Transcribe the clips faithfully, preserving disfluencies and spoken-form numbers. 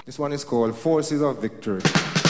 This one is called Forces of Victory.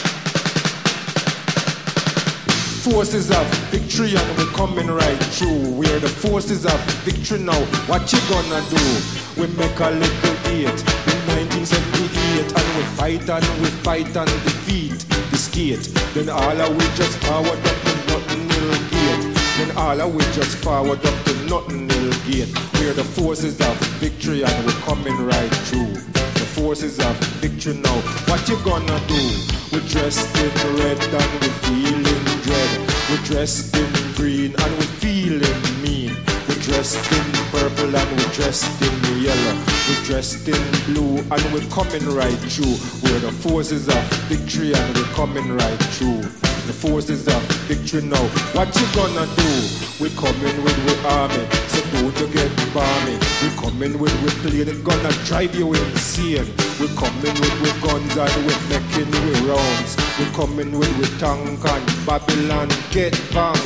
Forces of victory and we're coming right through. We're the forces of victory now. What you gonna do? We make a little date in nineteen seventy-eight and we fight and we fight and defeat the state. Then all of we just forward up to nothing nil gate. Then all of we just forward up to nothing nil gate. We're the forces of victory and we're coming right through. The forces of victory now. What you gonna do? We're dressed in red and we're feeling dread. We're dressed in green and we're feeling mean. We're dressed in purple and we're dressed in yellow. We're dressed in blue and we're coming right through. We're the forces of victory and we're coming right through. The forces of victory now. What you gonna do? We're coming with we army, so don't you get balmy. We're coming with we plane, it's gonna drive you insane. We're coming with we guns and we're making we rounds. We're coming with we tank and Babylon get bang.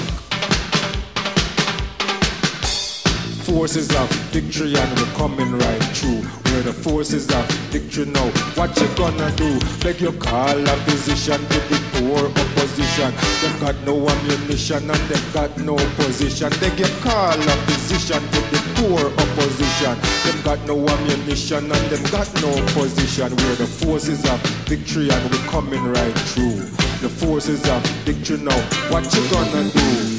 Forces of victory and we're coming right through. We're the forces of victory now. What you gonna do? Beg you call a physician to the poor opposition. Them got no ammunition and them got no position. Beg you call a physician to the poor opposition. Them got no ammunition and them got no position. We're the forces of victory and we're coming right through. The forces of victory now. What you gonna do?